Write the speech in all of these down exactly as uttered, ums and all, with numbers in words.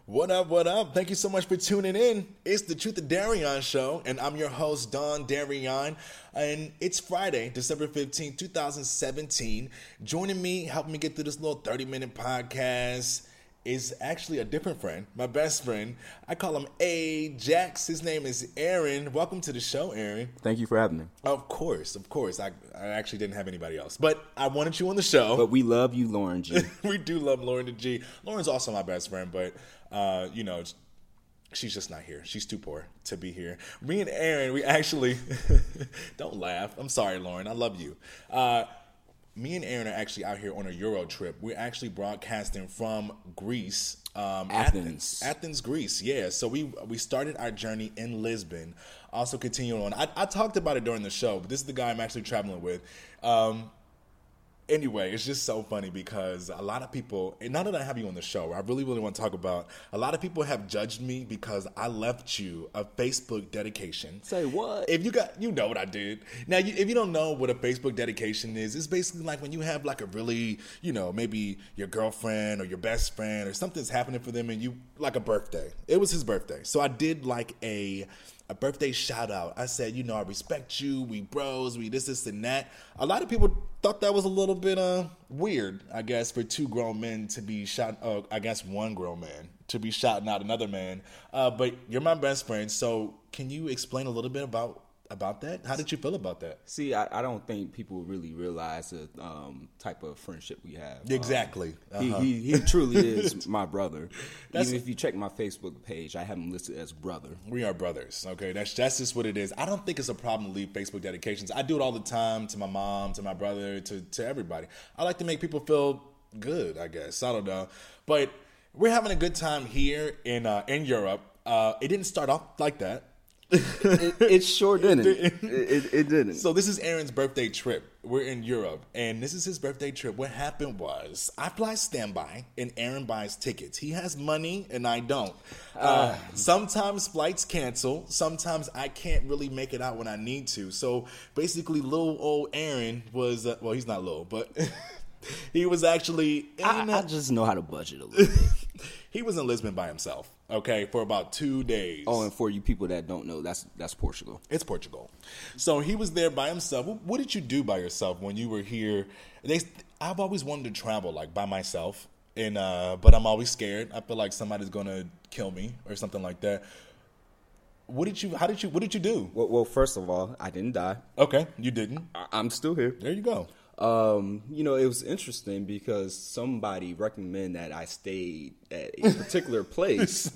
What up, what up? Thank you so much for tuning in. It's the Truth of Darion show, and I'm your host, Don Darion. And it's Friday, December fifteenth, twenty seventeen. Joining me, helping me get through this little thirty-minute podcast is actually a different friend, my best friend. I call him Ajax. His name is Aaron. Welcome to the show, Aaron. Thank you for having me. Of course, of course. I, I actually didn't have anybody else, but I wanted you on the show. But we love you, Lauren G. We do love Lauren the G. Lauren's also my best friend, but, uh, you know, she's just not here. She's too poor to be here. Me and Aaron, we actually, don't laugh. I'm sorry, Lauren. I love you. Uh, Me and Aaron are actually out here on a Euro trip. We're actually broadcasting from Greece. Um, Athens. Athens. Athens, Greece, yeah. So we we started our journey in Lisbon. Also continuing on. I, I talked about it during the show, but this is the guy I'm actually traveling with. Um, anyway, it's just so funny because a lot of people, and now that I have you on the show, I really, really want to talk about, a lot of people have judged me because I left you a Facebook dedication. Say what? If you got, you know what I did. Now, you, if you don't know what a Facebook dedication is, it's basically like when you have like a really, you know, maybe your girlfriend or your best friend or something's happening for them and you, like a birthday. It was his birthday. So I did like a, a birthday shout out. I said, you know, I respect you. We bros, we this, this, and that. A lot of people thought that was a little bit uh, weird, I guess, for two grown men to be shot, uh, I guess one grown man to be shouting out another man. Uh, but you're my best friend, so can you explain a little bit about about that? How did you feel about that? See, I, I don't think people really realize the um, type of friendship we have. Exactly. Um, uh-huh. he, he, he truly is my brother. That's Even if you check my Facebook page, I have him listed as brother. We are brothers, okay? That's that's just what it is. I don't think it's a problem to leave Facebook dedications. I do it all the time to my mom, to my brother, to, to everybody. I like to make people feel good, I guess. I don't know. But we're having a good time here in uh, in Europe. Uh, it didn't start off like that. it, it sure didn't. It, it, it didn't. So this is Aaron's birthday trip. We're in Europe, and this is his birthday trip. What happened was I fly standby, and Aaron buys tickets. He has money, and I don't. Uh, sometimes flights cancel. Sometimes I can't really make it out when I need to. So basically, little old Aaron was, uh, well, he's not little, but he was actually in I, a, I just know how to budget a little bit. He was in Lisbon by himself, okay, for about two days. Oh, and for you people that don't know, that's that's Portugal. It's Portugal. So he was there by himself. What did you do by yourself when you were here? They, I've always wanted to travel like by myself, and uh, but I'm always scared. I feel like somebody's gonna kill me or something like that. What did you? How did you? What did you do? Well, well first of all, I didn't die. Okay, you didn't. I, I'm still here. There you go. Um, you know, it was interesting because somebody recommended that I stayed at a particular place.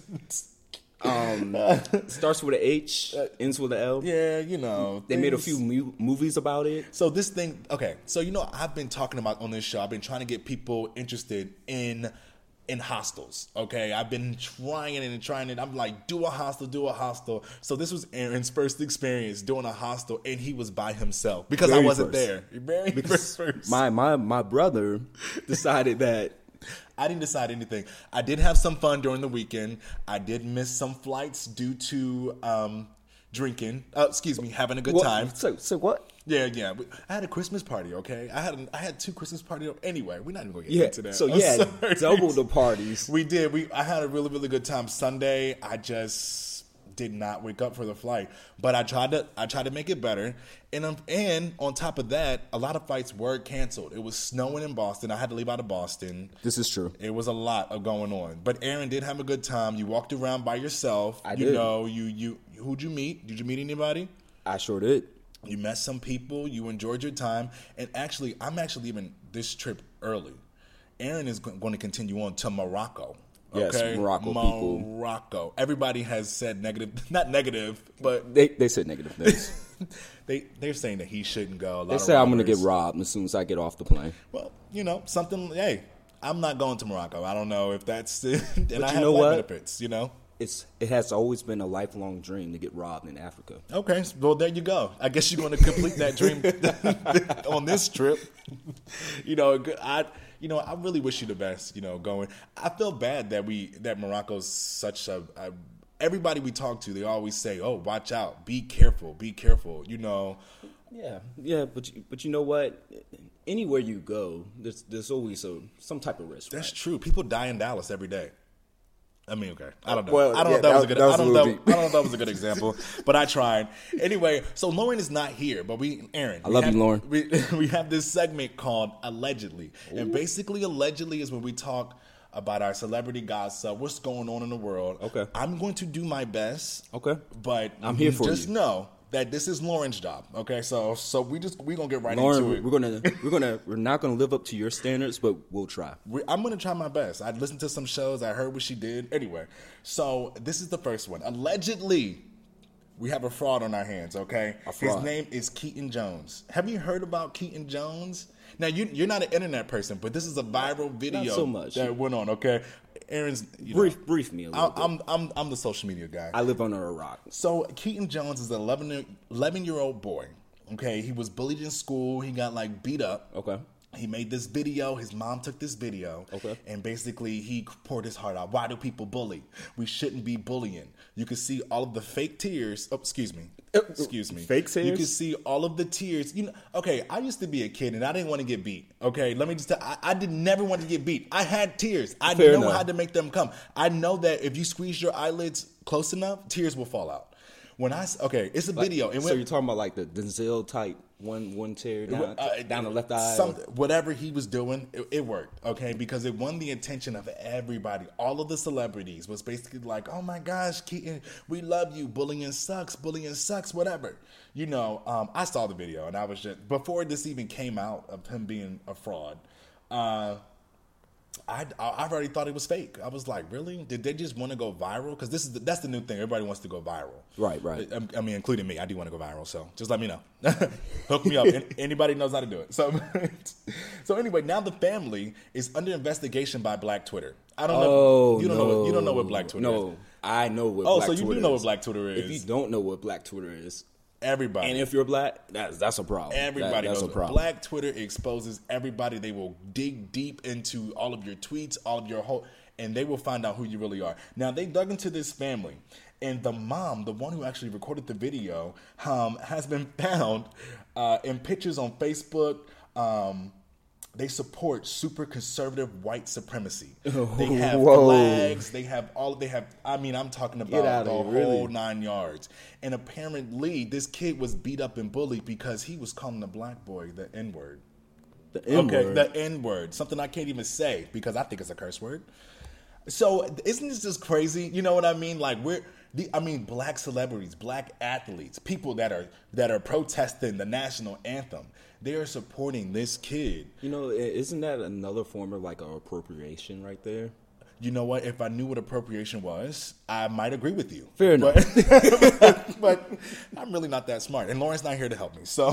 um, starts with an H, ends with an L. Yeah, you know. They things... made a few mu- movies about it. So this thing, okay. So, you know, I've been talking about on this show, I've been trying to get people interested in in hostels, okay? I've been trying it and trying it. I'm like, do a hostel, do a hostel. So this was Aaron's first experience doing a hostel, and he was by himself because Very I wasn't first. there. Very Because first. my, my, my brother decided that I didn't decide anything. I did have some fun during the weekend. I did miss some flights due to um, drinking. Uh, excuse me, having a good what, time. So, so what? Yeah, yeah. I had a Christmas party, okay? I had I had two Christmas parties. Anyway, we're not even going to get Yeah, into that. so I'm yeah, sorry. double the parties. We did. We I had a really, really good time. Sunday, I just did not wake up for the flight. But I tried to I tried to make it better. And um, and on top of that, a lot of flights were canceled. It was snowing in Boston. I had to leave out of Boston. This is true. It was a lot of going on. But Aaron did have a good time. You walked around by yourself. I you did. know, you you who'd you meet? Did you meet anybody? I sure did. You met some people, you enjoyed your time, and actually, I'm actually leaving this trip early. Aaron is going to continue on to Morocco. Yes, Okay? Morocco people. Morocco. Everybody has said negative, not negative, but They they said negative things. they, they're saying that he shouldn't go. A lot They of say I'm going to robbers. get robbed as soon as I get off the plane. Well, you know, something, hey, I'm not going to Morocco. I don't know if that's, and But I you have know flight what? benefits, you know? It's it has always been a lifelong dream to get robbed in Africa. Okay, well, there you go. I guess you're going to complete that dream on this trip. You know, I, you know, I really wish you the best. You know, going. I feel bad that we that Morocco's such a, a. Everybody we talk to, they always say, "Oh, watch out, be careful, be careful." You know. Yeah, yeah, but you, but you know what? Anywhere you go, there's there's always a some type of risk. That's right? true. People die in Dallas every day. I mean, okay. I don't know. Well, I don't yeah, know if that, was a that- good. that was I don't a know. little I don't know if that was a good example, but I tried. Anyway, so Lauren is not here, but we, Aaron. I we love have, you, Lauren. We, we have this segment called Allegedly, and basically, allegedly is when we talk about our celebrity gossip, what's going on in the world. Okay. I'm going to do my best. Okay. But I'm here for just you. know that this is Lauren's job. Okay, so so we just we gonna get right Lauren, into it. we're gonna we're gonna we're not gonna live up to your standards, but we'll try. We, I'm going to try my best. I listened to some shows. I heard what she did. Anyway, so this is the first one. Allegedly, we have a fraud on our hands, okay? A His fraud. name is Keaton Jones. Have you heard about Keaton Jones? Now, you, you're not an internet person, but this is a viral video so much. that went on, okay? Aaron's, you know, Brief brief me a little I, bit. I'm, I'm, I'm the social media guy. I live under a rock. So Keaton Jones is an eleven year old boy. Okay, he was bullied in school. He got like beat up. Okay. He made this video. His mom took this video. Okay. And basically he poured his heart out. Why do people bully? We shouldn't be bullying. You can see all of the fake tears. Oh, excuse me. Excuse me. Fake tears? You can see all of the tears. You know, okay, I used to be a kid and I didn't want to get beat. Okay, let me just tell I, I did never want to get beat. I had tears. I Fair know enough. how to make them come. I know that if you squeeze your eyelids close enough, tears will fall out. When I s- okay, it's a video. And So when, you're talking about like the Denzel type one one tear down, uh, down the left eye. some- whatever he was doing, it, it worked, okay? Because it won the attention of everybody. All of the celebrities was basically like, oh my gosh, Keaton, we love you. Bullying sucks. Bullying sucks, whatever. You know, um, I saw the video and I was just, before this even came out of him being a fraud, uh, I, I already thought it was fake. I was like, really? Did they just want to go viral? Because this is the, that's the new thing. Everybody wants to go viral. Right, right. I, I mean, including me. I do want to go viral. So just let me know. Hook me up. An- Anybody knows how to do it. So, so anyway, now the family is under investigation by Black Twitter. I don't know. Oh, You don't no. know. What, you don't know what Black Twitter no, is. I know what Oh, Black so you Twitter do know is. what Black Twitter If is. you don't know what Black Twitter is, Everybody. and if you're black, that's that's a problem. Everybody That- that's knows a problem. Black Twitter exposes everybody. They will dig deep into all of your tweets, all of your whole, and they will find out who you really are. Now they dug into this family, and the mom, the one who actually recorded the video, um, has been found uh, in pictures on Facebook. Um, they support super conservative white supremacy. They have Whoa. flags. They have all. They have. I mean, I'm talking about outta the here, whole really? nine yards. And apparently, this kid was beat up and bullied because he was calling the black boy the N word. The N-word. Okay, the N word, something I can't even say because I think it's a curse word. So isn't this just crazy? You know what I mean? Like we're, the, I mean, black celebrities, black athletes, people that are that are protesting the national anthem. They are supporting this kid. You know, i- isn't that another form of like an appropriation right there? You know what? If I knew what appropriation was, I might agree with you. Fair enough. But, but I'm really not that smart, and Lauren's not here to help me, so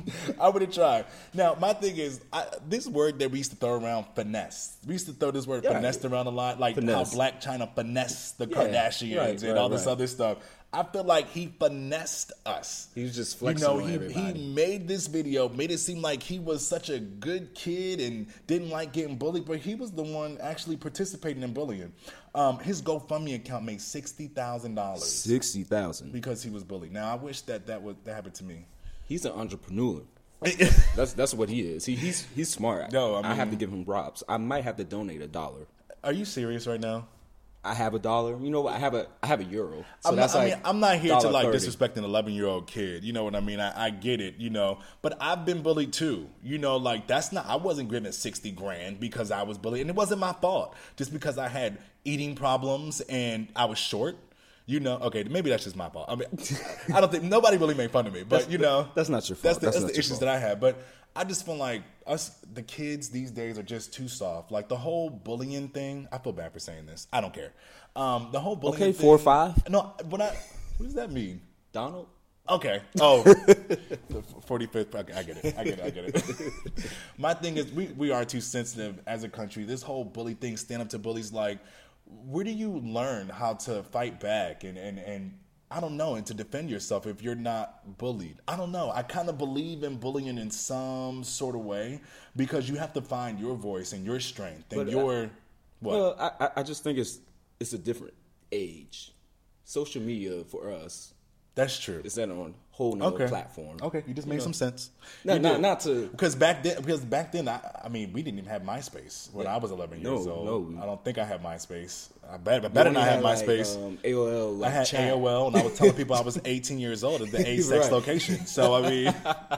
I would have tried. Now, my thing is, I, this word that we used to throw around, finesse. We used to throw this word Yeah. finesse around a lot, like Finesse. how Black China finessed the Yeah, Kardashians right, and right, all this right. other stuff. I feel like he finessed us. He was just You flexing know, on he, everybody. he made this video, made it seem like he was such a good kid and didn't like getting bullied, but he was the one actually participating in bullying. Um, his GoFundMe account made sixty thousand dollars Sixty thousand. because he was bullied. Now, I wish that that would that happened to me. He's an entrepreneur. That's that's what he is. He, he's he's smart. No, I I have mean- to give him props. I might have to donate a dollar. Are you serious right now? I have a dollar. You know what? I have a I have a euro. So I'm that's not, I like mean, I'm not here to one like dollar thirty. disrespect an eleven year old kid. You know what I mean? I, I get it, you know, but I've been bullied too. You know, like that's not, I wasn't given sixty grand because I was bullied, and it wasn't my fault. Just because I had eating problems and I was short. You know, okay, maybe that's just my fault. I mean, I don't think nobody really made fun of me, but That's- you know, that's not your fault. That's the, That's that's not the your issues fault. that I have. But I just feel like us, the kids these days are just too soft. Like the whole bullying thing. I feel bad for saying this. I don't care. Um, the whole bullying. Okay, thing, four or five? No, when I, what does that mean? Donald. Okay. Oh, the forty-fifth. Okay, I get it. I get it. I get it. My thing is, we, we are too sensitive as a country. This whole bully thing, stand up to bullies, like, where do you learn how to fight back and, and, and I don't know, and to defend yourself if you're not bullied? I don't know. I kind of believe in bullying in some sort of way because you have to find your voice and your strength and But I- your, what? Well, I I- I just think it's it's a different age. Social media for us That's true. It's on a whole nother Okay. platform. Okay, you just made know? some sense. No, You not did. not to. Because back then, because back then, I, I mean, we didn't even have MySpace when Yeah. I was eleven No, years old. no. I don't think I had MySpace. I better, I better You not only have had, MySpace. Like, um, A O L. Like I had chat. A O L, and I was telling people I was eighteen years old at the age sex Right. location. So I mean,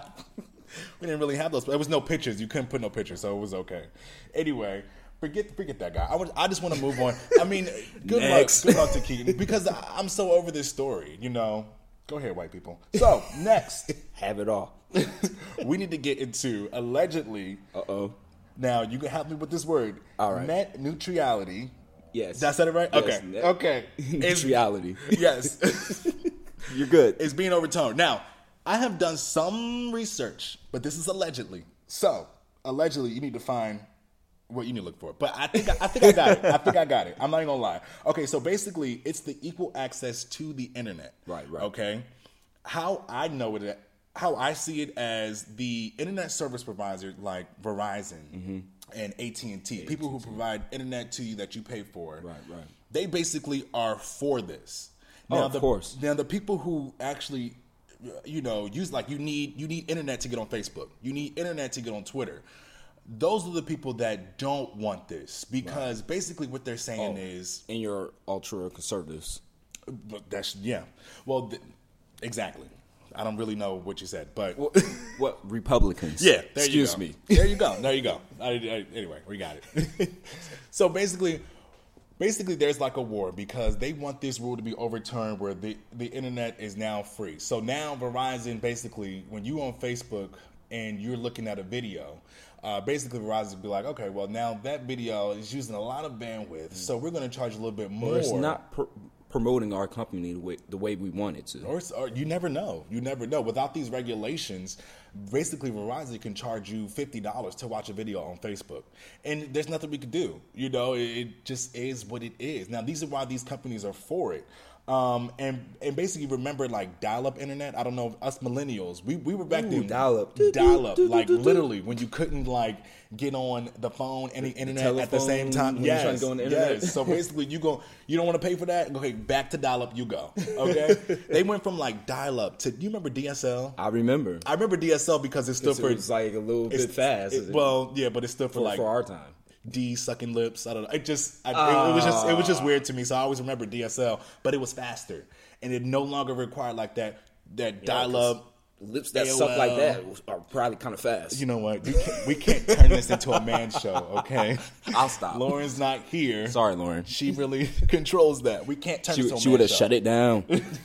we didn't really have those. There was no pictures. You couldn't put no pictures, so it was okay. Anyway. Forget, forget that guy. I, would, I just want to move on. I mean, good Next. luck, good luck to Keaton because I, I'm so over this story. You know, go ahead, white people. So next, Have it all. we need to get into allegedly. Uh oh. Now you can help me with this word. All right. Net neutrality. Yes. Did I said it right? Yes, Okay. net- Okay. It's- Neutrality. Yes. You're good. It's being overturned. Now, I have done some research, but this is allegedly. So, allegedly, you need to find what you need to look for. But I think I, I think I got it. I think I got it. I'm not even gonna lie. Okay, so basically, it's the equal access to the internet. Right, right. Okay. How I know it, how I see it as the internet service provider like Verizon Mm-hmm. and A T and T, people who provide internet to you that you pay for. Right, right. They basically are for this. Oh, Now, of the, course. Now the people who actually, you know, use like you need you need internet to get on Facebook. You need internet to get on Twitter. Those are the people that don't want this because basically what they're saying Oh. is, And your ultra conservatives. but that's yeah. Well, th- exactly. I don't really know what you said, but What, what Republicans? yeah, there Excuse you go. me. There you go. There you go. I, I, anyway, we got it. So basically, basically, there's like a war because they want this rule to be overturned where the, the internet is now free. So now Verizon, basically, when you on Facebook and you're looking at a video, uh, basically Verizon will be like, okay, well now that video is using a lot of bandwidth, so we're going to charge a little bit more. Or it's not pr- promoting our company the way, the way we want it to. Or, it's- or you never know. You never know. Without these regulations, basically Verizon can charge you fifty dollars to watch a video on Facebook. And there's nothing we could do. You know, it, it just is what it is. Now, these are why these companies are for it. Um, and and basically remember like dial-up internet. I don't know, us millennials, we, we were back Ooh, then. dial-up. Dial-up. Do, do, Like do, do. literally when you couldn't like get on the phone and the internet at the telephone same time. when you're Yes. trying to go on the internet. Yes. So basically you go, you don't want to pay for that? Okay, back to dial-up you go. Okay? They went from like dial-up to, do you remember D S L? I remember. I remember D S L because it stood It for was like a little it's- bit fast. it- well, yeah, but it stood for, for, like for our time. D sucking lips. I don't know. It just I, it, it was just it was Ah. just weird to me. So I always remember D S L, but it was faster and it no longer required like that that dial up. Lips that A O L. suck like that are probably kind of fast. You know what? We can't, we can't turn this into a man show, okay? I'll stop. Lauren's not here. Sorry, Lauren. She really controls that. We can't turn She, this into a she man would have show. shut it down.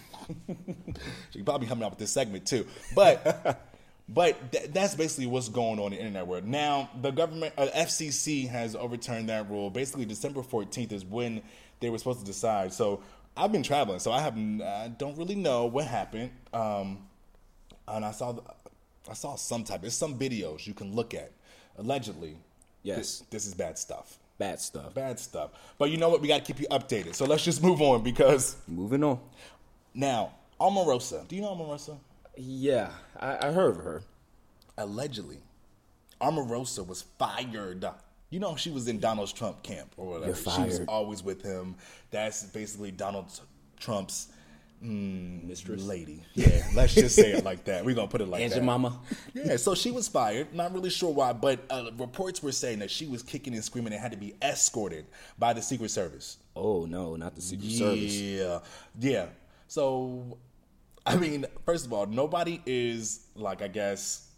She probably coming out with this segment too, but but th- that's basically what's going on in the internet world now. The government, uh, F C C, has overturned that rule. Basically, December fourteenth is when they were supposed to decide. So I've been traveling, so I have I don't really know what happened. Um, and I saw the, I saw some type. There's some videos you can look at. Allegedly, Yes. this, this is bad stuff. Bad stuff. Bad stuff. But you know what? We got to keep you updated. So let's just move on because Moving on. now Omarosa. Do you know Omarosa? Yeah, I, I heard of her. Allegedly, Omarosa was fired. You know, she was in Donald Trump camp or whatever. You're She was fired. always with him. That's basically Donald Trump's mm, Mistress? lady. Yeah, let's just say it like that. We're going to put it like And that. your mama. Yeah, so she was fired. Not really sure why, but uh, reports were saying that she was kicking and screaming and had to be escorted by the Secret Service. Oh, no, not the Secret Service. Yeah, yeah. So, I mean, first of all, nobody is like, I guess,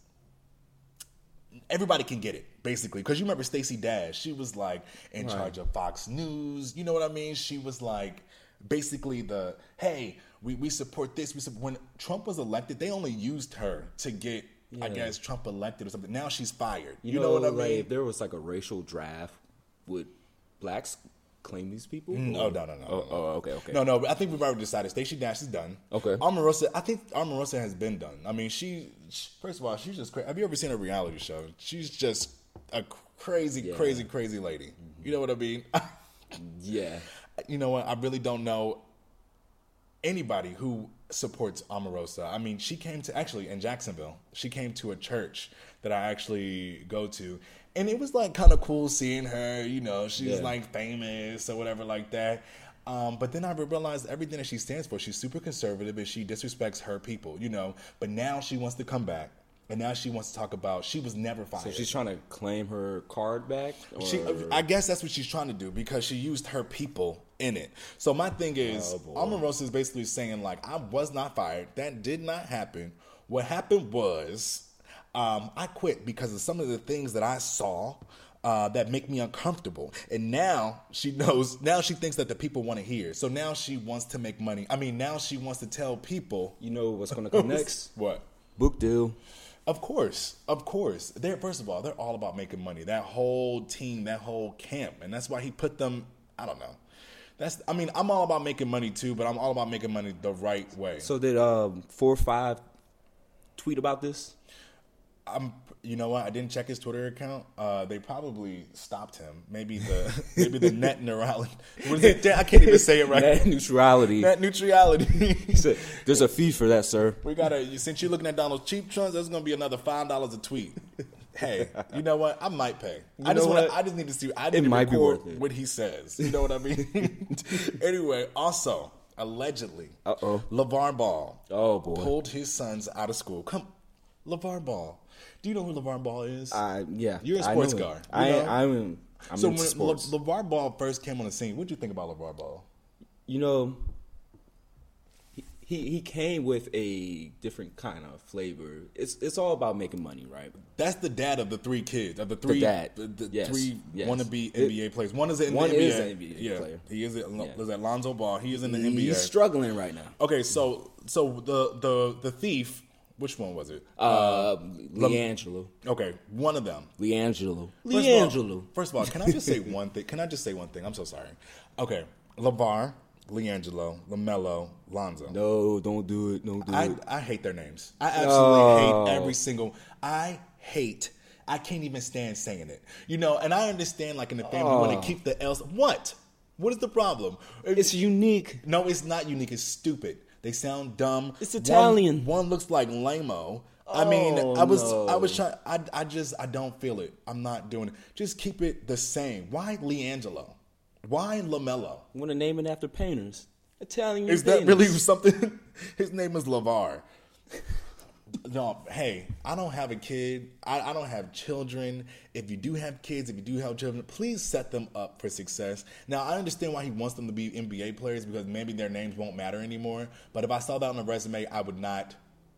everybody can get it basically because you remember Stacey Dash. She was like in Right. charge of Fox News. You know what I mean? She was like basically the hey, we we support this. We support. When Trump was elected, they only used her to get. I Yeah. guess Trump elected or something. Now she's fired. You, You, know, know, what I like, mean? if there was like a racial draft, would blacks claim these people? No, Or- no, no, no. Oh, oh, okay, okay. No, no. I think we've already decided. Stacey Dash is done. Okay. Omarosa, I think Omarosa has been done. I mean, she, she first of all, she's just crazy. Have you ever seen a reality show? She's just a crazy, Yeah. crazy, crazy lady. You know what I mean? Yeah. You know what? I really don't know anybody who supports Omarosa. I mean, she came to actually in Jacksonville. She came to a church that I actually go to, and it was like kind of cool seeing her. You know, she was Yeah. like famous or whatever like that. Um, but then I realized everything that she stands for. She's super conservative and she disrespects her people, you know. But now she wants to come back. And now she wants to talk about she was never fired. So she's trying to claim her card back? Or? She, I guess that's what she's trying to do because she used her people in it. So my thing is, oh, Omarosa is basically saying, like, I was not fired. That did not happen. What happened was um, I quit because of some of the things that I saw uh, that make me uncomfortable. And now she knows, now she thinks that the people want to hear. So now she wants to make money. I mean, now she wants to tell people. You know what's going to come next? What? Book deal. Of course, of course. They're first of all, they're all about making money. That whole team, that whole camp, and that's why he put them. I don't know. That's. I mean, I'm all about making money too, but I'm all about making money the right way. So did um, four or five tweet about this? I'm. You know what? I didn't check his Twitter account. Uh, they probably stopped him. Maybe the maybe the net neutrality. What is it? I can't even say it right. Net neutrality. Net neutrality. He said, "There's a fee for that, sir." We gotta. Since you're looking at Donald's cheap trunks, that's gonna be another five dollars a tweet. Hey, you know what? I might pay. You I just know want. what? I just need to see. I need It to might be record worth it. what he says. You know what I mean? Anyway, also allegedly, Uh oh. LeVar Ball. Oh boy. Pulled his sons out of school. Come, LeVar Ball. Do you know who LeVar Ball is? I yeah. You're a I sports know guy. it. You I know? I'm. I'm so into when sports. Le, LeVar Ball first came on the scene, what did you think about LeVar Ball? You know, he, he he came with a different kind of flavor. It's it's all about making money, right? That's the dad of the three kids, of the three, dad. the, the Yes. three Yes. wannabe N B A players. One is in One the N B A. is an N B A yeah, player. he is. At, Yeah. is at Lonzo Ball. He is in the N B A. He's struggling right now. Okay, so so the the the thief. Which one was it? Uh, Leangelo. Okay, one of them. Leangelo. First of all- Leangelo. First of all, can I just say one thing? Can I just say one thing? I'm so sorry. Okay, LeVar, Leangelo, LaMelo, Lonzo. No, don't do it. Don't do I, it. I hate their names. I absolutely No. hate every single. I hate. I can't even stand saying it. You know, and I understand, like in the family, when Oh. they keep the L's. What? What is the problem? It's unique. No, it's not unique. It's stupid. They sound dumb. It's One- Italian. One, looks like lame-o. I mean, Oh, I was, no. I was trying. I, I just, I don't feel it. I'm not doing it. Just keep it the same. Why Leangelo? Why LaMelo? Want to name it after painters? Italian. Is that painters. really something? His name is LeVar. No, hey, I don't have a kid. I, I don't have children. If you do have kids, if you do have children, please set them up for success. Now, I understand why he wants them to be N B A players because maybe their names won't matter anymore. But if I saw that on a resume, I would not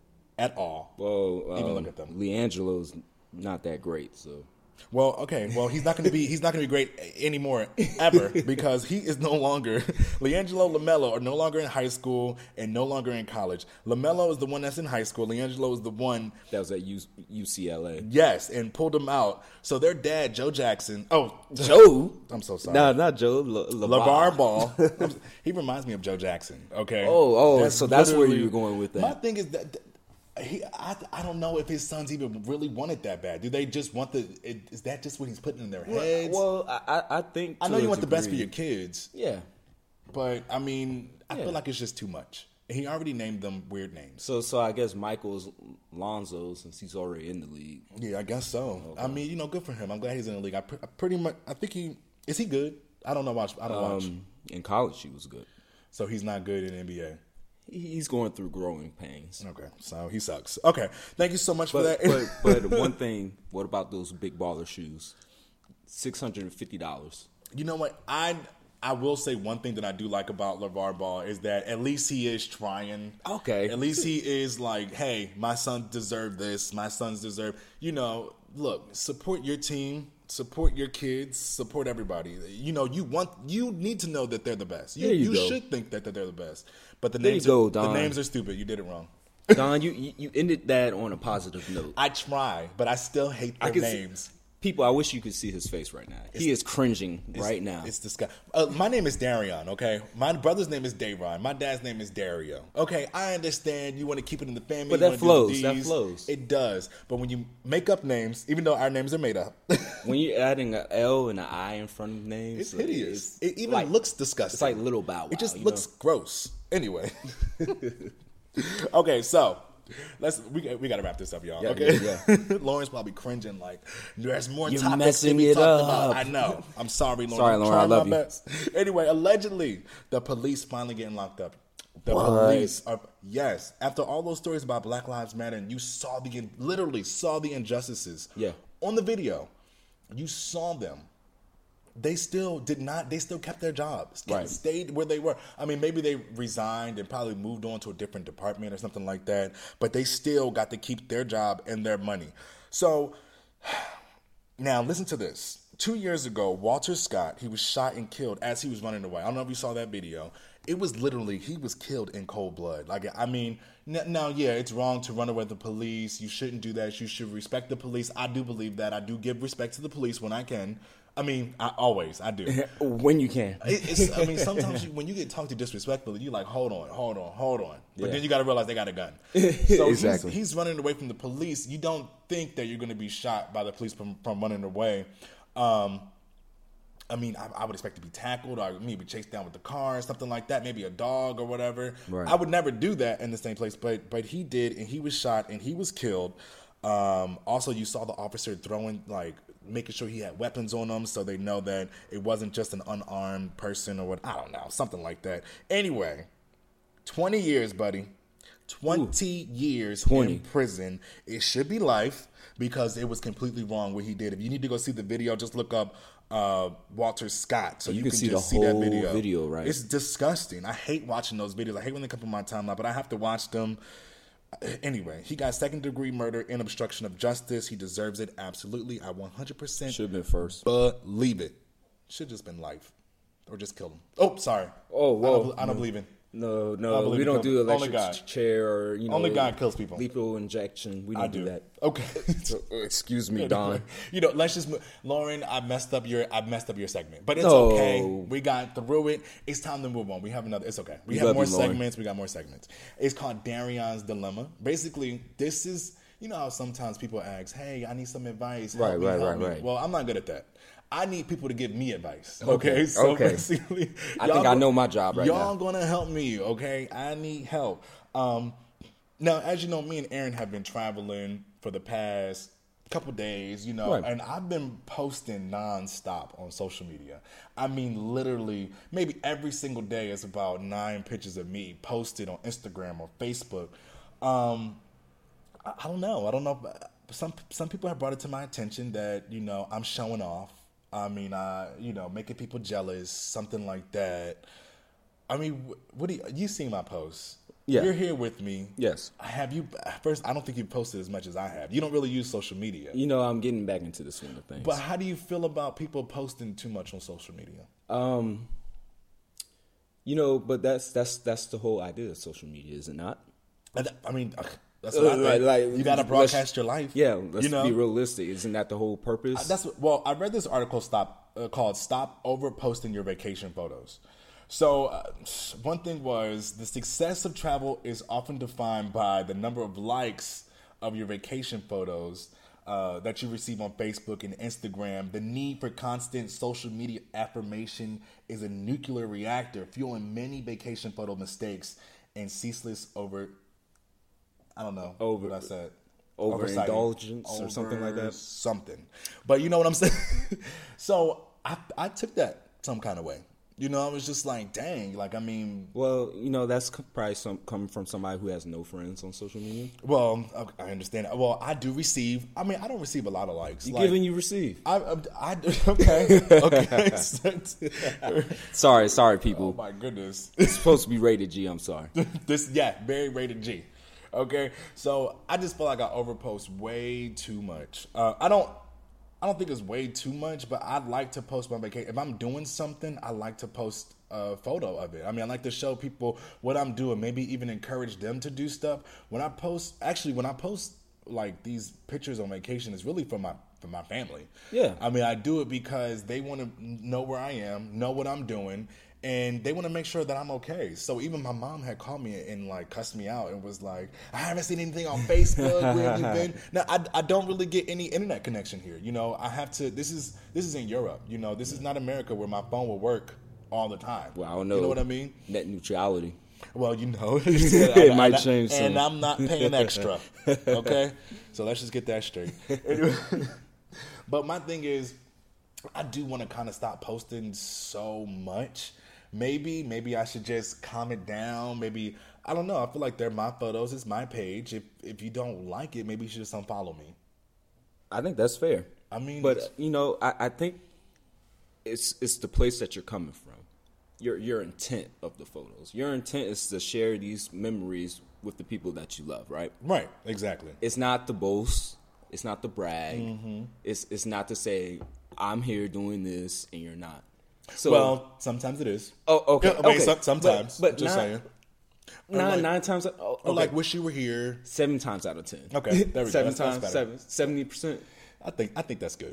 at all Well, um, even look at them. Leangelo's not that great, so. Well, okay. Well, he's not going to be he's not going to be great anymore ever because he is no longer LiAngelo, LaMelo are no longer in high school and no longer in college. LaMelo is the one that's in high school. LiAngelo is the one That was at U- UCLA. yes, and pulled him out. So their dad, Joe Jackson. Oh, Joe? I'm so sorry. No, not Joe. Le- LeVar Ball. He reminds me of Joe Jackson. Okay. Oh, oh, That's so that's where literally- you were going with that. My thing is that. He, I, I don't know if his sons even really want it that bad. Do they just want the? It, is that just what he's putting in their heads? Well, I, I think. I to know you a want the best for degree- your kids, Yeah. but I mean, I Yeah. feel like it's just too much. He already named them weird names. So, so I guess Michael's Lonzo since he's already in the league. Yeah, I guess so. I mean, you know, good for him. I'm glad he's in the league. I, pre- I pretty much, I think he is he good. I don't know. Watch. I don't watch. Um, in college, he was good. So he's not good in the N B A. He's going through growing pains. Okay, so he sucks. Okay, thank you so much for But, that. but, but one thing, what about those big baller shoes? six hundred and fifty dollars. You know what? I I will say one thing that I do like about LeVar Ball is that at least he is trying. Okay. At least he is like, hey, my sons deserve this. My sons deserve. You know, look, support your team. Support your kids. Support everybody. You know, you want you need to know that they're the best. You, There you you go. should think that, that they're the best. But the There names you go, are, the Don. names are stupid. You did it wrong. Don, you, you you ended that on a positive note. I try, but I still hate I their can see- names. People, I wish you could see his face right now. He is cringing right now. It's disgusting. Uh, my name is Darion, okay? My brother's name is Dayron. My dad's name is Dario. Okay, I understand you want to keep it in the family. But you that wanna do flows, that these. flows. It does. But when you make up names, even though our names are made up, When you're adding an L and an I in front of names, it's like, hideous. it's It even like- looks disgusting. It's like Little Bow Wow. It just you looks know? gross. Anyway. Okay, so let's we we got to wrap this up, y'all. Yeah, okay, yeah, yeah. Lauren's probably cringing like there's more You're topics messing to be it talked up. about. I know. I'm sorry, Lauren. Sorry, I'm Lauren, I trying love my you. best. Anyway, allegedly, the police finally getting locked up. The What? police are yes. After all those stories about Black Lives Matter, and you saw the literally saw the injustices. Yeah. On the video, you saw them. They still did not. They still kept their jobs. Right. Stayed where they were. I mean, maybe they resigned and probably moved on to a different department or something like that. But they still got to keep their job and their money. So now listen to this. Two years ago, Walter Scott, he was shot and killed as he was running away. I don't know if you saw that video. It was literally, he was killed in cold blood. Like, I mean, n- now, yeah, it's wrong to run away from the police. You shouldn't do that. You should respect the police. I do believe that. I do give respect to the police when I can. I mean, I always, I do. When you can. It, it's, I mean, sometimes you, when you get talked to disrespectfully, you're like, hold on, hold on, hold on. But Yeah. then you got to realize they got a gun. So Exactly. he's, he's running away from the police. You don't think that you're going to be shot by the police from, from running away. Um, I mean, I, I would expect to be tackled or maybe chased down with the car, something like that, maybe a dog or whatever. Right. I would never do that in the same place, but but he did, and he was shot, and he was killed. Um, also, you saw the officer throwing, like, making sure he had weapons on him so they know that it wasn't just an unarmed person or what, I don't know, something like that. Anyway, twenty years, buddy. twenty Ooh. Years twenty. In prison. It should be life because it was completely wrong what he did. If you need to go see the video, just look up uh, Walter Scott so you, you can, can see just the whole see that video. video, right? It's disgusting. I hate watching those videos. I hate when they come on my timeline, but I have to watch them. Anyway, he got second degree murder and obstruction of justice. He deserves it. Absolutely. I one hundred percent should have been first. Believe it. Should have just been life. Or just kill him. Oh, sorry. Oh, whoa. I don't, I don't believe in. No, no, we don't do electric chair or, you know. Only God kills people. Lethal injection. We don't I do. do that. Okay. So, excuse me, Don. You know, let's just move. Lauren, I messed up your I messed up your segment. But it's No. okay. We got through it. It's time to move on. We have another it's okay. We We have love more you, Lauren. segments. We got more segments. It's called Darion's Dilemma. Basically, this is you know how sometimes people ask, hey, I need some advice. Help Right, me, right, help right, me. right. Well, I'm not good at that. I need people to give me advice. Okay. Okay, So okay. basically I y'all think I go- know my job right y'all now. gonna help me, okay? I need help. Um, now, as you know, me and Aaron have been traveling for the past couple days, you know, Right. and I've been posting nonstop on social media. I mean, literally, maybe every single day is about nine pictures of me posted on Instagram or Facebook. Um, I, I don't know. I don't know. Some some people have brought it to my attention that, you know, I'm showing off. I mean, uh, you know, making people jealous, something like that. I mean, wh- what do you, you seen my posts? Yeah. You're here with me. Yes. Have you, first, I don't think you've posted as much as I have. You don't really use social media. You know, I'm getting back into the swing of things. But how do you feel about people posting too much on social media? Um, you know, but that's that's that's the whole idea of social media, is it not? I th- I mean, ugh, that's what I Like- think. like, You got to let's- broadcast your life. Yeah, let's you know? be realistic. Isn't that the whole purpose? That's what, well, I read this article stop uh, called "Stop Over Posting Your Vacation Photos." So uh, one thing was the success of travel is often defined by the number of likes of your vacation photos uh, that you receive on Facebook and Instagram. The need for constant social media affirmation is a nuclear reactor, fueling many vacation photo mistakes and ceaseless over. I don't know Over- what I said. overindulgence Oversighting. or something like that? Something. But you know what I'm saying? So I I took that some kind of way. You know, I was just like, dang, like, I mean, Well, you know, that's c- probably some coming from somebody who has no friends on social media. well, okay, I understand. Well, I do receive, I mean, I don't receive a lot of likes. You Like, give and you receive. I, I, I, okay, okay. Sorry, sorry, Oh people. my goodness. It's supposed to be rated G. I'm sorry. This, yeah, very rated G. Okay, so I just feel like I overpost way too much. Uh, I don't, I don't think it's way too much, but I like to post my vacation. If I'm doing something, I like to post a photo of it. I mean, I like to show people what I'm doing, maybe even encourage them to do stuff. When I post, actually, when I post like these pictures on vacation, it's really for my for my family. Yeah. I mean, I do it because they want to know where I am, know what I'm doing, and they want to make sure that I'm okay. So even my mom had called me and like cussed me out and was like, I haven't seen anything on Facebook. Where have you been? Now, I, I don't really get any internet connection here. You know, I have to, this is, this is in Europe. You know, this is not America where my phone will work all the time. Well, I don't know. You know what I mean? Net neutrality. Well, you know, it might and, change soon. and I'm not paying extra. Okay, so let's just get that straight. Anyway, but my thing is, I do want to kind of stop posting so much. Maybe, maybe I should just calm it down. Maybe, I don't know. I feel like they're my photos. It's my page. If if you don't like it, maybe you should just unfollow me. I think that's fair. I mean, but you know, I, I think it's it's the place that you're coming from. Your your intent of the photos. Your intent is to share these memories with the people that you love, right? Right, exactly. It's not to boast. It's not to brag. Mm-hmm. It's it's not to say I'm here doing this and you're not. So well, sometimes it is. Oh, okay. Yeah, I mean, okay. some, sometimes, but, but just not, saying. Nine like, nine times. Oh, okay. Or like, wish you were here. Seven times out of ten. Okay, there we seven go. That's, times that's seven. Seventy percent. I think I think that's good.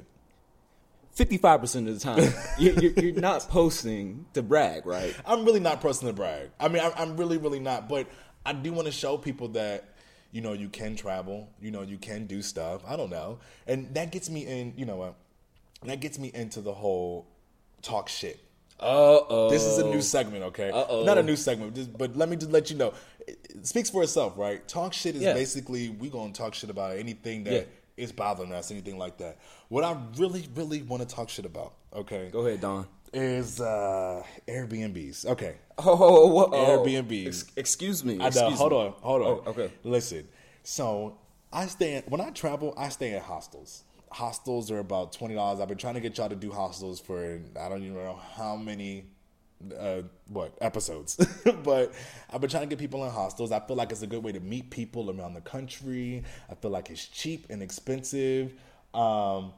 Fifty-five percent of the time, you're, you're, you're not posting to brag, right? I'm really not posting to brag. I mean, I'm, I'm really, really not. But I do want to show people that, you know, you can travel. You know, you can do stuff. I don't know, and that gets me in. You know what? That gets me into the whole talk shit. Uh oh. This is a new segment, okay? Uh oh. Not a new segment, just, but let me just let you know. It, it speaks for itself, right? Talk shit is Yeah. basically we gonna talk shit about anything that Yeah. is bothering us, anything like that. What I really, really want to talk shit about, okay? Go ahead, Don. Is uh, Airbnbs. Okay. Oh, what? Oh. Airbnbs. Ex- excuse me. I know. Excuse Hold me. on. Hold on. Oh, okay. Listen. So I stay in, when I travel, I stay in hostels. Hostels are about twenty dollars. I've been trying to get y'all to do hostels for I don't even know how many uh, what episodes, but I've been trying to get people in hostels. I feel like it's a good way to meet people around the country. I feel like it's cheap and expensive. Um,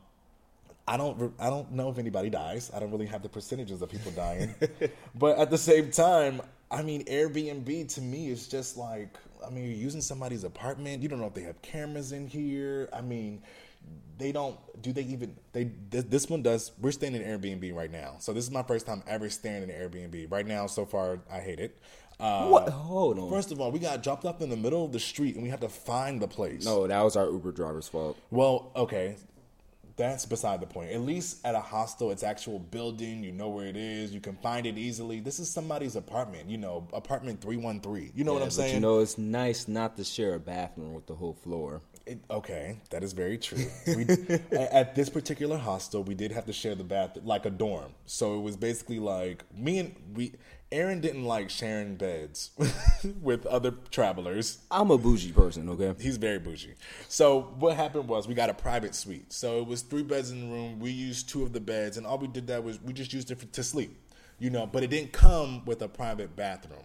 I don't I don't know if anybody dies. I don't really have the percentages of people dying, but at the same time, I mean, Airbnb to me is just like, I mean, you're using somebody's apartment. You don't know if they have cameras in here. I mean, they don't, do they even, they, this, this one does, we're staying in Airbnb right now. So this is my first time ever staying in an Airbnb. Right now, so far, I hate it. Uh, What? Hold on. First of all, we got dropped off in the middle of the street and we have to find the place. No, that was our Uber driver's fault. Well, okay. That's beside the point. At least at a hostel, it's actual building. You know where it is. You can find it easily. This is somebody's apartment. You know, apartment three one three. You know what I'm but saying? you know, it's nice not to share a bathroom with the whole floor. It, okay, that is very true. We, at this particular hostel, we did have to share the bath like a dorm. So it was basically like me and we. Aaron didn't like sharing beds with other travelers. I'm a bougie person, okay? He's very bougie. So what happened was we got a private suite. So it was three beds in the room. We used two of the beds, and all we did that was we just used it for, to sleep, you know. But it didn't come with a private bathroom.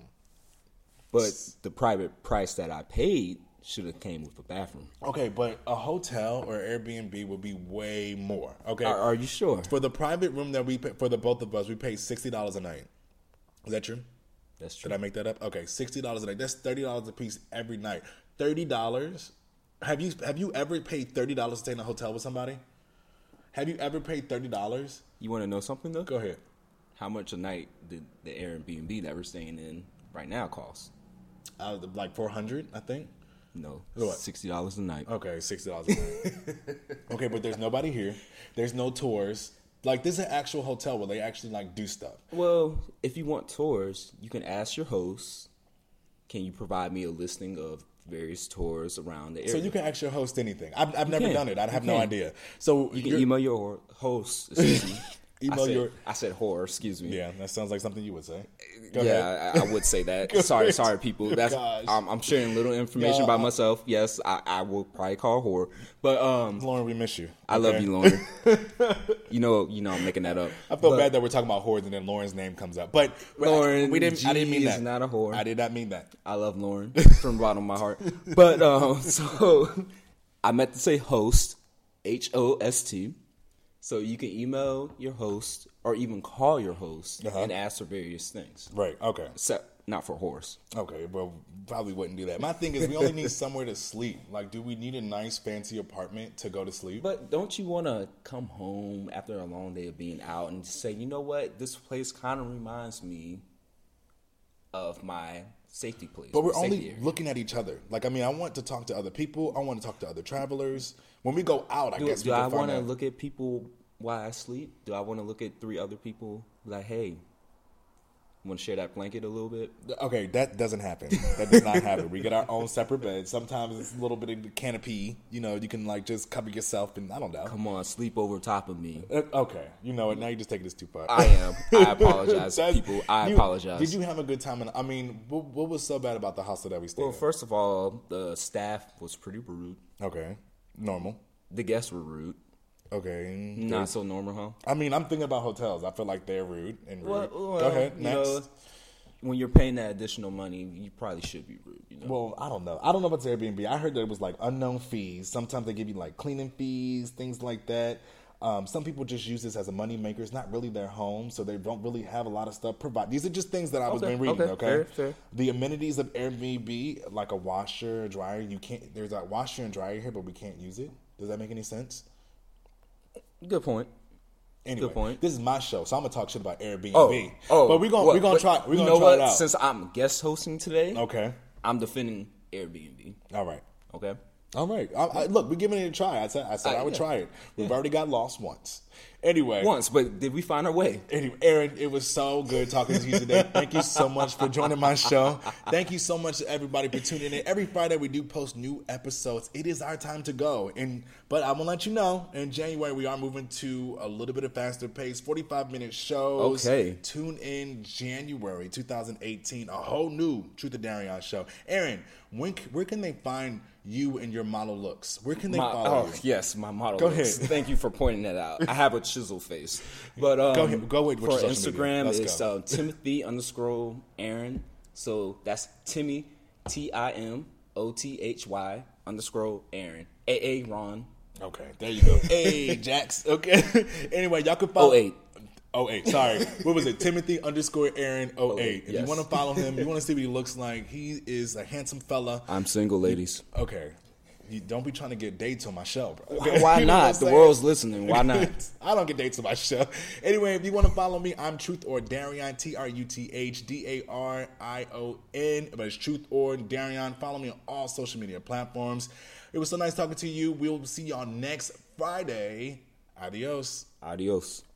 But the private price that I paid should have came with a bathroom. Okay, but a hotel or Airbnb would be way more. Okay, Are, are you sure? for the private room that we pay, for the both of us, we paid sixty dollars a night. Is that true? That's true. Did I make that up? Okay, sixty dollars a night. That's thirty dollars a piece every night. Thirty dollars. Have you have you ever paid thirty dollars to stay in a hotel with somebody? Have you ever paid thirty dollars? You want to know something though? Go ahead. How much a night did the Airbnb that we're staying in right now cost? Uh, like four hundred, I think. No, What? sixty dollars a night. Okay, sixty dollars a night. Okay, but there's nobody here. There's no tours. Like, this is an actual hotel where they actually like do stuff. Well, if you want tours, you can ask your host. Can you provide me a listing of various tours around the area? So you can actually host anything. I've, I've never can. done it. I You have no can. idea. So You can you're- email your host. Excuse me. Email I said, your- I said whore. Excuse me. Yeah, that sounds like something you would say. Go yeah, ahead. I, I would say that. Go sorry, ahead. sorry, people. That's Gosh. um, I'm sharing little information No, about I- myself. Yes, I, I will probably call whore, but um, Lauren, we miss you. I love okay? you, Lauren. you know, you know, I'm making that up. I feel But bad that we're talking about whores and then Lauren's name comes up. But Lauren we didn't. I didn't mean G that. is not a whore. I did not mean that. I love Lauren from the bottom of my heart. But um, so I meant to say host, H O S T. So you can email your host or even call your host Uh-huh. and ask for various things. Right. Okay. Except not for horse. Okay. Well, probably wouldn't do that. My thing is, we only need somewhere to sleep. Like, do we need a nice, fancy apartment to go to sleep? But don't you want to come home after a long day of being out and say, you know what, this place kind of reminds me of my safety place. But we're safety only area. looking at each other. Like, I mean, I want to talk to other people. I want to talk to other travelers. When we go out, I Do, guess do we I can want find to out. look at people while I sleep? Do I want to look at three other people like, hey, Want to share that blanket a little bit? Okay, that doesn't happen. That does not happen. We get our own separate beds. Sometimes it's a little bit of the canopy. You know, you can like just cover yourself, and I don't know. Come on, sleep over top of me. Uh, okay, you know what? Now you're just taking this too far. I am. I apologize, people. I you, apologize. Did you have a good time? In, I mean, what, what was so bad about the hostel that we stayed Well, in? first of all, the staff was pretty rude. Okay, normal. The guests were rude. Okay, Not so normal, huh? I mean, I'm thinking about hotels. I feel like they're rude and rude. Well, well, Go ahead, you next. know, when you're paying that additional money, you probably should be rude. You know? Well, I don't know. I don't know about Airbnb. I heard that it was like unknown fees. Sometimes they give you like cleaning fees, things like that. Um, some people just use this as a money maker. It's not really their home, so they don't really have a lot of stuff provided. These are just things that I was Okay, been reading. okay, Okay, fair, fair. The amenities of Airbnb, like a washer, dryer. You can't. There's a washer and dryer here, but we can't use it. Does that make any sense? Good point. Anyway, Good point. this is my show, so I'm gonna talk shit about Airbnb. Oh, oh, but we're gonna what- we're gonna but try we're you gonna know try what? it out. Since I'm guest hosting today, Okay. I'm defending Airbnb. All right. Okay. All right. I, I, look, we're giving it a try. I said I said Uh, I would yeah. try it. We've already got lost once. Anyway. Once, but did we find our way? Anyway, Aaron, it was so good talking to you today. Thank you so much for joining my show. Thank you so much to everybody for tuning in. Every Friday we do post new episodes. It is our time to go. And but I'm gonna let you know, in January we are moving to a little bit of faster pace, forty-five minute shows. Okay. Tune in January twenty eighteen, a whole new Truth of Darion show. Aaron, when where can they find you and your model looks? Where can they My, follow oh, you? yes, my model. Go looks. ahead. Thank you for pointing that out. I have a chisel face. But um, Go ahead. Go with your for social media. Instagram, Let's it's go. uh, Timothy underscore Aaron. So that's Timmy, T I M O T H Y underscore Aaron. A A Ron. Okay, there you go. Hey, Jax. Okay. Anyway, y'all can follow. oh eight. Oh eight. Sorry. What was it? Timothy underscore Aaron oh eight. If yes. you want to follow him, you want to see what he looks like. He is a handsome fella. I'm single, ladies. Okay. You don't be trying to get dates on my show, bro. Why, Okay? why You know what I'm not? The saying? world's listening. Why not? I don't get dates on my show. Anyway, if you want to follow me, I'm Truth or Darion, T R U T H D A R I O N. But it's Truth or Darion. Follow me on all social media platforms. It was so nice talking to you. We'll see y'all next Friday. Adios. Adios.